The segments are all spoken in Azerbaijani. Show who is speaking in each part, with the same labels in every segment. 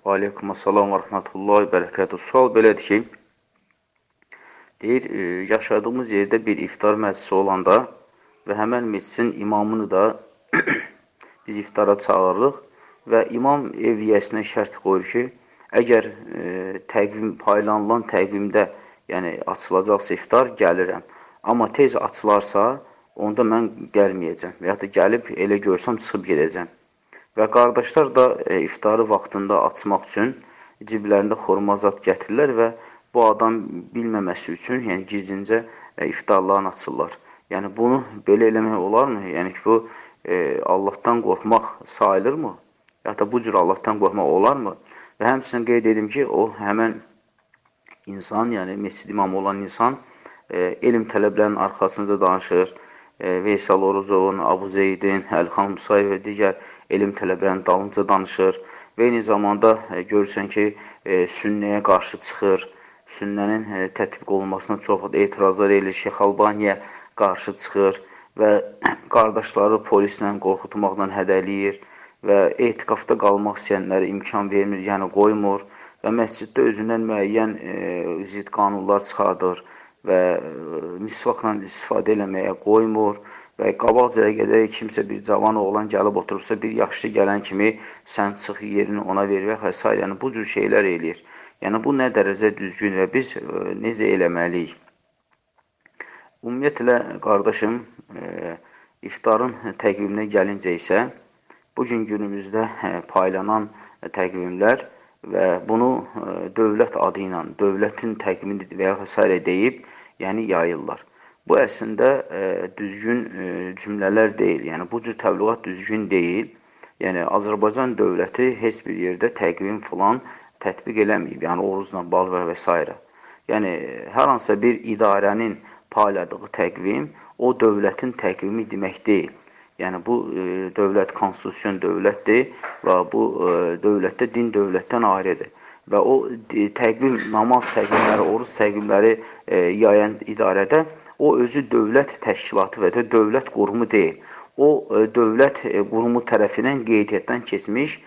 Speaker 1: Və aleykumussalam və rəhmətullahi bərəkətuhu. Sual belədir ki, deyir, yaşadığımız yerdə bir iftar məclisi olanda və həmən meclisin imamını da biz iftara çağırırıq və imam ev yiyəsinə şərt qoyur ki, əgər paylanılan təqvimdə yəni açılacaqsa iftar, gəlirəm. Amma tez açılarsa, onda mən gəlməyəcəm və ya da gəlib elə görsəm çıxıb gedəcəm. Və qardaşlar da iftarı vaxtında açmaq üçün ciblərində xurma zad gətirirlər və bu adam bilməməsi üçün, yəni gizlincə iftarlarını açırlar. Yəni bunu belə eləmək olarmı? Yəni ki, bu Allahdan qorxmaq sayılırmı? Ya da bu cür Allahdan qorxmaq olarmı? Və həmçinin qeyd edim ki, o həmən insan, yəni məscid imamı olan insan elm tələblərinin arxasında danışır. Veysal Oruzovun, Abu Zeydin, Əlxan Musayev və digər elm tələblərinin dalınca danışır və eyni zamanda görürsən ki, sünnəyə qarşı çıxır, sünnənin tətbiq olunmasına çox etirazlar edir, Şeyx Albaniyə qarşı çıxır və qardaşları polislə qorxutmaqla hədələyir və etiqafda qalmaq istəyənlərə imkan vermir, yəni qoymur və məsciddə özündən müəyyən zid qanunlar çıxardır və misvaqla istifadə eləməyə qoymur və qabaqcaya qədər kimsə bir cavan oğlan gəlib oturubsa, bir yaşlı gələn kimi sən çıx yerini ona ver və s. Yəni bu cür şeylər eləyir. Yəni bu nə dərəcə düzgün və biz necə eləməliyik? Ümumiyyətlə, qardaşım, iftarın təqviminə gəlincə isə, bugün günümüzdə paylanan təqvimlər və bunu dövlət adı ilə, dövlətin təqvimi və ya s. deyib, yəni yayırlar. Bu əslində düzgün cümlələr deyil, yəni bu cür təbliğat düzgün deyil. Yəni Azərbaycan dövləti heç bir yerdə təqvim filan tətbiq eləməyib, yəni orucla bağlı və s. Yəni hər hansısa bir idarənin payladığı təqvim o dövlətin təqvimi demək deyil. Yəni bu dövlət konstitusiyon dövlətdir və bu dövlətdə din dövlətdən ayrıdır. Və o təqvim, namaz təqvimləri, oruç təqvimləri yayan idarədə o özü dövlət təşkilatı və dövlət qurumu deyil. O dövlət qurumu tərəfindən qeydiyyatdan keçmiş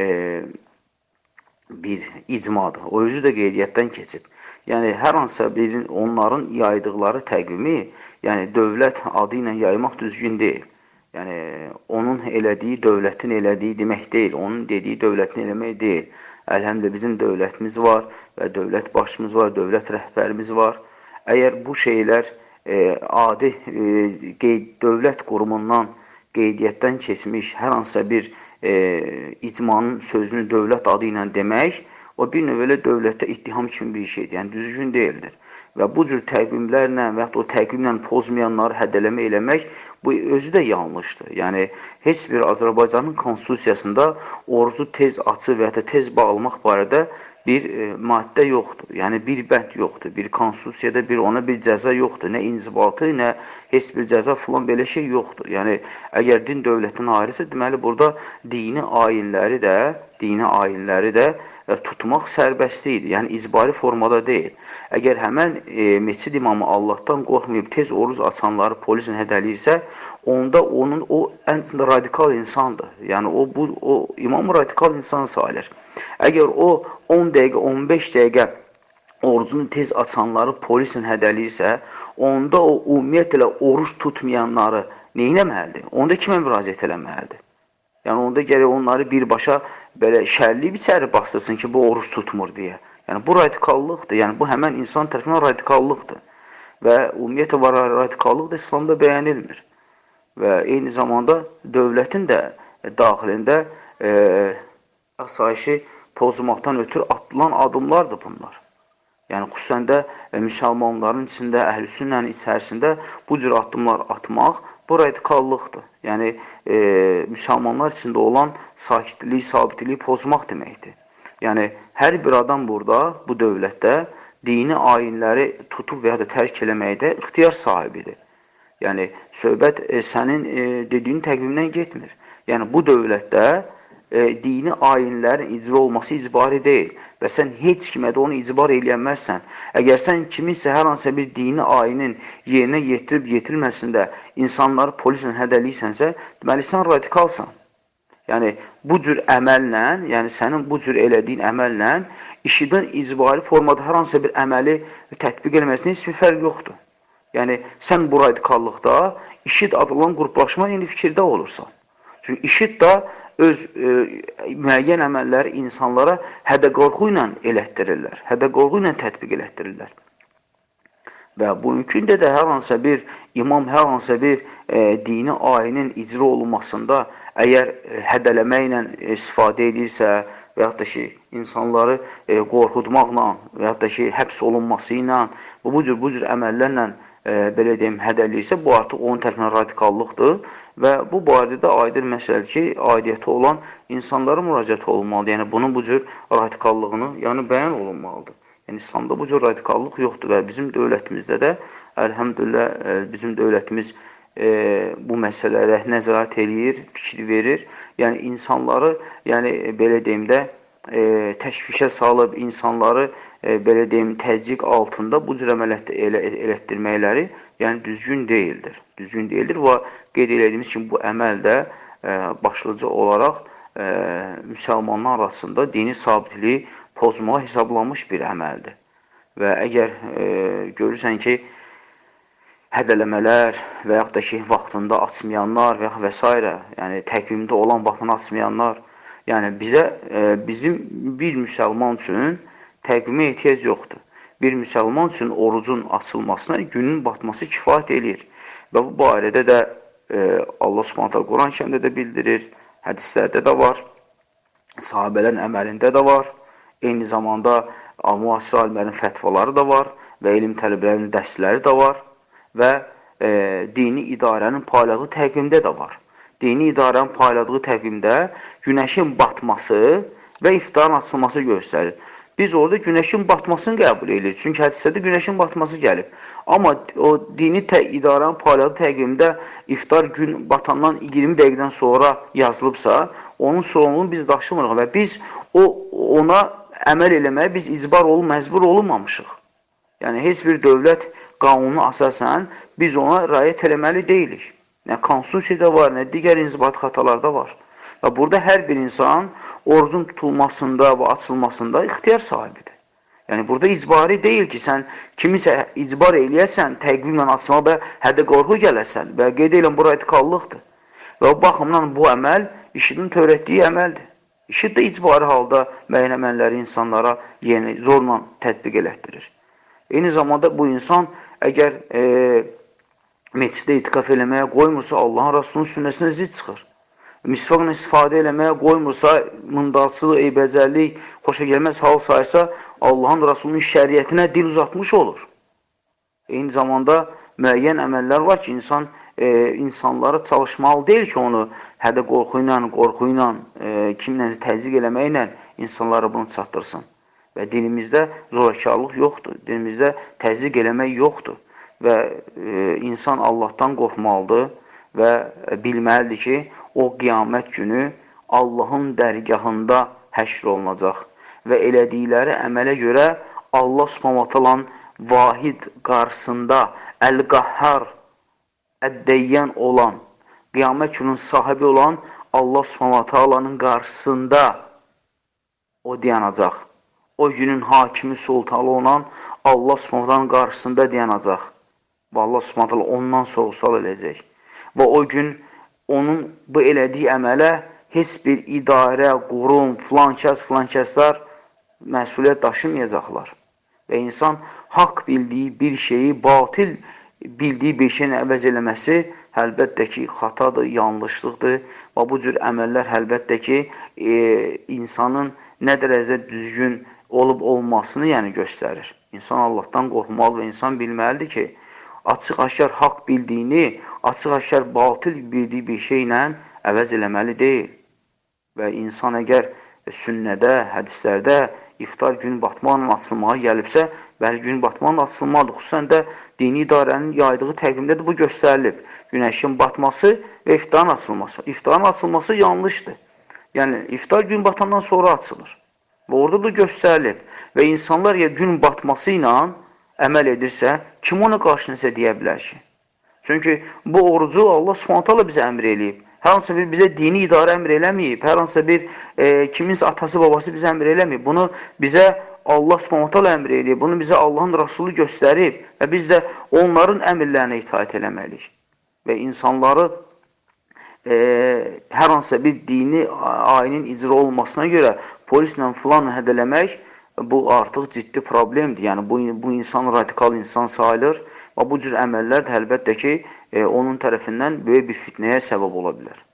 Speaker 1: bir icmadır. O özü də qeydiyyatdan keçib. Yəni hər hansısa bir onların yaydıqları təqvimi, yəni dövlət adı ilə yaymaq düzgün deyil. Yəni onun elədiyi dövlətin elədiyi demək deyil, onun dediyi dövlətin eləmək deyil. Əlhəmdülillah bizim dövlətimiz var və dövlət başımız var, dövlət rəhbərimiz var. Əgər bu şeylər adi dövlət qurumundan qeydiyyatdan keçmiş hər hansısa bir icmanın sözünü dövlət adı ilə demək, o bir növ elə dövlətdə ittiham kimi bir şeydir, yəni düzgün deyildir. Və bu cür təqvimlərlə və yaxud o təqvimlə pozmayanları hədələmə eləmək, bu özü də yanlışdır. Yəni, heç bir Azərbaycanın konstitusiyasında orucu tez açı və ya da tez bağlamaq barədə bir maddə yoxdur. Yəni, bir bənd yoxdur. Bir konstitusiyada ona bir cəza yoxdur. Nə inzibatı, nə heç bir cəza filan belə şey yoxdur. Yəni, əgər din dövlətin ayrısı, deməli, burada dini ayinləri də tutmaq sərbəstliyidir. Yəni, icbari formada deyil. Əgər həmən məscid imamı Allahdan qorxmayıb tez oruc açanları polisin hədəliyirsə, onda o ən radikal insandır. Yəni, o imam radikal insan sayılır. Əgər o 10 dəqiqə, 15 dəqiqə orucunu tez açanları polisin hədəliyirsə, onda o ümumiyyətlə oruç tutmayanları neynəməlidir? Onda kimə müraciət eləməlidir? Yəni, onda gərək onları birbaşa belə şərliyib içəri bastırsın ki, bu oruç tutmur deyə. Yəni, bu radikallıqdır. Yəni, bu həmən insan tərəfindən radikallıqdır. Və ümumiyyətlə, radikallıq da İslamda bəyənilmir. Və eyni zamanda dövlətin də daxilində asayişi pozmaqdan ötürü atılan adımlardır bunlar. Yəni, xüsusən də müsəlmanların içində, əhl-i-sünnənin içərisində bu cür addımlar atmaq, bu radikallıqdır. Yəni, müsəlmanlar içində olan sakitliyi, sabitliyi pozmaq deməkdir. Yəni, hər bir adam burada, bu dövlətdə dini ayinləri tutub və ya da tərk eləməkdə ixtiyar sahibidir. Yəni, söhbət sənin dediyin təqvimdən getmir. Yəni, bu dövlətdə dini ayinlərin icra olması icbari deyil və sən heç kimə də onu icbar eləyənmərsən. Əgər sən kiminsə hər hansısa bir dini ayinin yerinə yetirib yetirilməsində insanları polislə hədəliysənsə, deməli sən radikalsan. Yəni, bu cür əməllə, yəni sənin bu cür elədiyin əməllə işidən icbari formada hər hansısa bir əməli tətbiq eləməsinin heç bir fərq yoxdur. Yəni, sən bu radikallıqda işid adlanan qruplaşma yeni fikirdə olursan. Çünki işid da öz müəyyən əməlləri insanlara hədə-qorxu ilə elətdirirlər, hədə-qorxu ilə tətbiq elətdirirlər. Və bugünkü də hər hansısa bir imam, hər hansısa bir dini ayinin icra olunmasında əgər hədələməklə istifadə edirsə və yaxud da ki, insanları qorxutmaqla və yaxud da ki, həbs olunması ilə bu cür əməllərlə belə deyim, hədəliyirsə, bu artıq onun tərəfindən radikallıqdır və bu barədə də aydın məsələdir ki, aidiyyəti olan insanlara müraciət olunmalıdır. Yəni, bunun bu cür radikallığını bəyan olunmalıdır. Yəni, İslamda bu cür radikallıq yoxdur və bizim dövlətimizdə də, əlhəmdülillah, bizim dövlətimiz bu məsələlərə nəzarət eləyir, fikir verir. Yəni, insanları, belə deyim də, təşvişə salıb, insanları, belə deyim, təzyiq altında bu cür elətdirməkləri, yəni, düzgün deyildir. Düzgün deyildir və qeyd elədiyimiz kimi bu əməl də başlıca olaraq müsəlmanlar arasında dini sabitliyi pozmağa hesablanmış bir əməldir. Və əgər görürsən ki, hədələmələr və yaxud da ki, vaxtında açmayanlar və yaxud və s. Yəni, təqvimdə olan vaxtını açmayanlar, yəni, bizim bir müsəlman üçün təqvimə ehtiyac yoxdur. Bir müsəlman üçün orucun açılmasına günün batması kifayət eləyir. Və bu barədə də Allah Subhanahu Quran-ı Kərimdə də bildirir, hədislərdə də var, sahabələrin əməlində də var. Eyni zamanda müasir alimlərin fətvaları da var və elm tələbələrinin dərsləri də var və dini idarənin payladığı təqvimdə də var. Dini idarənin payladığı təqvimdə günəşin batması və iftarın açılması göstərir. Biz orada günəşin batmasını qəbul edirik. Çünki hədisədə günəşin batması gəlib. Amma o dini idarənin payladığı təqvimdə iftar gün batandan 20 dəqiqədən sonra yazılıbsa, onun sorumluluğunu biz daşımırıq və biz ona əməl eləməyə biz icbar məcbur olunmamışıq. Yəni, heç bir dövlət qanunu əsasən biz ona riayət eləməli deyilik. Nə konstitusiyada var, nə digər inzibati xatalarda var. Və burada hər bir insan orucun tutulmasında və açılmasında ixtiyar sahibidir. Yəni, burada icbari deyil ki, sən kimisə icbar eləyəsən, təqvimlə açmaq və hədə-qorxu gələsən və qeyd edən bu radikallıqdır. Və o baxımdan bu əməl işidin törətdiyi əməldir. İşid də icbari halda müəyyən əməlləri insanlara zorla tətbiq elətdirir. Eyni zamanda bu insan əgər meclisdə itikaf eləməyə qoymursa, Allahın Rasulunun sünnəsinə zid çıxır. Misvaqla istifadə eləməyə qoymursa, mındarçılıq, eybəcərlik, xoşa gəlməz hal saysa, Allahın Rasulunun şəriətinə dil uzatmış olur. Eyni zamanda müəyyən əməllər var ki, insanlara çalışmalı deyil ki, onu hədə-qorxu ilə, kimlə təzyiq eləməklə insanlara bunu çatdırsın. Və dinimizdə zorakılıq yoxdur, dinimizdə təzyiq eləmək yoxdur və insan Allahdan qorxmalıdır və bilməlidir ki, o qiyamət günü Allahın dərgahında həşr olunacaq və elədikləri əmələ görə Allah Subhanahu vahid qarşısında Əl-Qahhar, Əd-Dəyyən olan, qiyamət günün sahibi olan Allah Subhanahu qarşısında o dayanacaq. O günün hakimi sultanı olan Allah Subhanahu qarşısında dayanacaq və Allah Subhanahu ondan sorğu-sual eləyəcək. Və o gün onun bu elədiyi əmələ heç bir idarə, qurum, filankəslər məsuliyyət daşımayacaqlar. Və insan haqq bildiyi bir şeyi, batil bildiyi bir şeyin əvəz eləməsi əlbəttə ki, xatadır, yanlışlıqdır və bu cür əməllər əlbəttə ki, insanın nə dərəcədə düzgün olub-olmasını göstərir. İnsan Allahdan qorxmalı və insan bilməlidir ki, açıq-aşkar haqq bildiyini, açıq-aşkar batil bildiyi bir şeylə əvəz eləməli deyil. Və insan əgər sünnədə, hədislərdə iftar gün batmaqla açılmağa gəlibsə, bəli, gün batmaqla açılmalıdır. Xüsusən də dini idarənin yaydığı təqvimdə də bu göstərilib. Günəşin batması və iftarın açılması. İftarın açılması yanlışdır. Yəni, iftar gün batandan sonra açılır. Və orada da göstərilib. Və insanlar gün batması ilə əməl edirsə, kim ona qarşı nəsə deyə bilər ki? Çünki bu orucu Allah Subhanahu bizə əmr eləyib. Hər hansısa bir bizə dini idarə əmr eləməyib, hər hansısa bir kiminsə atası, babası bizə əmr eləməyib. Bunu bizə Allah Subhanahu taala əmr eləyib, bunu bizə Allahın Rəsulu göstərib və biz də onların əmrlərinə itaat eləməliyik. Və insanları hər hansısa bir dini ayinin icra olmasına görə polislə filanla hədələmək, bu artıq ciddi problemdir. Yəni, bu insan radikal insan sayılır və bu cür əməllər də əlbəttə ki, onun tərəfindən böyük bir fitnəyə səbəb ola bilər.